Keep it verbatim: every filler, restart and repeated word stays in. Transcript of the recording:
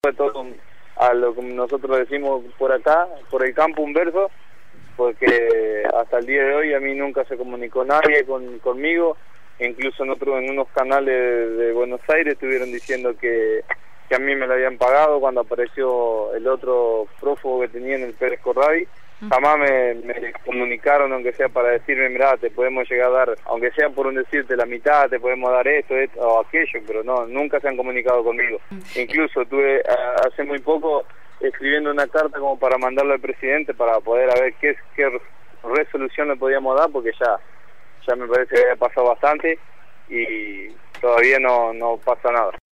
Fue todo a lo que nosotros decimos por acá, por el campo un verso, porque hasta el día de hoy a mí nunca se comunicó nadie con, conmigo, incluso en, otro, en unos canales de Buenos Aires estuvieron diciendo que, que a mí me lo habían pagado cuando apareció el otro prófugo que tenía en el Pérez Corradi. Jamás me, me comunicaron, aunque sea para decirme, mirá, te podemos llegar a dar, aunque sea por un decirte la mitad, te podemos dar esto, esto o aquello, pero no, nunca se han comunicado conmigo. Incluso estuve hace muy poco escribiendo una carta como para mandarle al presidente para poder a ver qué, qué resolución le podíamos dar, porque ya, ya me parece que había pasado bastante y todavía no, no pasa nada.